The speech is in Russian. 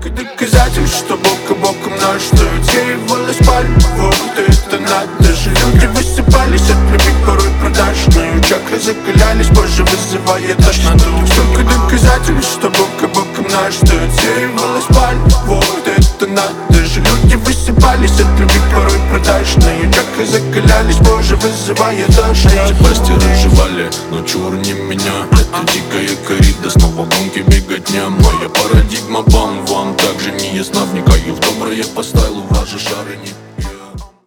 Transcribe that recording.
Столько доказательств, что бок о бок наш, что утеивала спальню. Вот это надо же. Люди высыпались от любви, порой продажные. Чакры закалялись, позже вызывая тошноту. Столько доказательств, что бок о бок наш, что утеивала спальню. Вот это надо же. Люди высыпались от любви, порой продажные. Чакры закалялись, позже вызывая тошноту. Власти разжевали, но чур не меня. Это дикая коррида, снова гонки, беготня. Моя парадигма бам-вам также не ясна. Вникаю в доброе по стайлу, ваши шары не